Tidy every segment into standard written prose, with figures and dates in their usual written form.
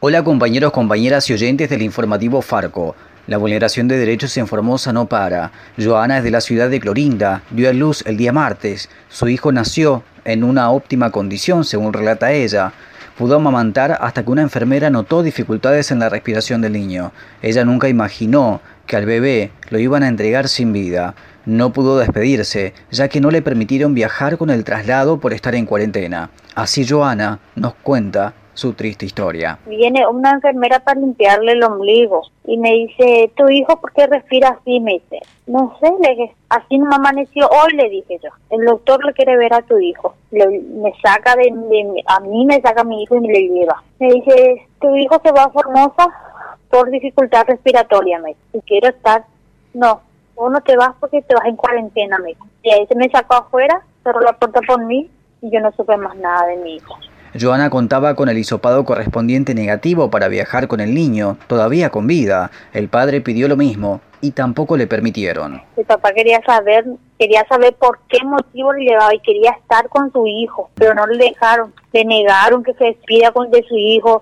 Hola compañeros, compañeras y oyentes del informativo Farco. La vulneración de derechos en Formosa no para. Joana es de la ciudad de Clorinda, dio a luz el día martes. Su hijo nació en una óptima condición, según relata ella. Pudo amamantar hasta que una enfermera notó dificultades en la respiración del niño. Ella nunca imaginó que al bebé lo iban a entregar sin vida. No pudo despedirse, ya que no le permitieron viajar con el traslado por estar en cuarentena. Así Joana nos cuenta su triste historia. Viene una enfermera para limpiarle el ombligo y me dice, ¿tu hijo por qué respira así? Me dice, no sé, le dije, así no me amaneció hoy, le dije yo. El doctor le quiere ver a tu hijo. Me saca a mí me saca a mi hijo y me le lleva. Me dice, tu hijo se va a Formosa por dificultad respiratoria, me dice. Si quiero estar, no, vos no te vas porque te vas en cuarentena, me dijo. Y ahí se me sacó afuera, cerró la puerta por mí y yo no supe más nada de mi hijo. Joana contaba con el hisopado correspondiente negativo para viajar con el niño, todavía con vida. El padre pidió lo mismo y tampoco le permitieron. Mi papá quería saber por qué motivo le llevaba y quería estar con su hijo, pero no le dejaron. Le negaron que se despida de su hijo.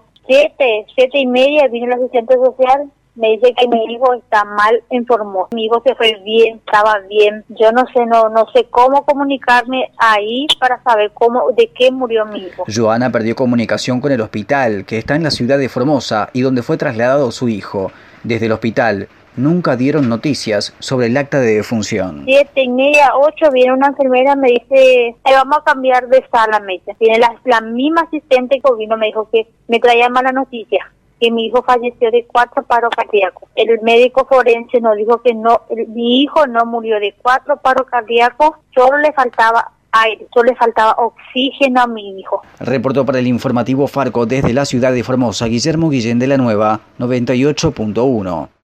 7:30 vino el asistente social. Me dice que mi hijo está mal en Formosa. Mi hijo se fue bien, estaba bien. Yo no sé cómo comunicarme ahí para saber de qué murió mi hijo. Joana perdió comunicación con el hospital, que está en la ciudad de Formosa y donde fue trasladado su hijo. Desde el hospital nunca dieron noticias sobre el acta de defunción. 7:30, 8, viene una enfermera, me dice, vamos a cambiar de sala, me dice. Viene la misma asistente que vino, me dijo que me traía mala noticia, que mi hijo falleció de 4 paros cardíacos. El médico forense nos dijo que no, mi hijo no murió de 4 paros cardíacos, solo le faltaba aire, solo le faltaba oxígeno a mi hijo. Reportó para el informativo Farco desde la ciudad de Formosa, Guillermo Guillén de la Nueva, 98.1.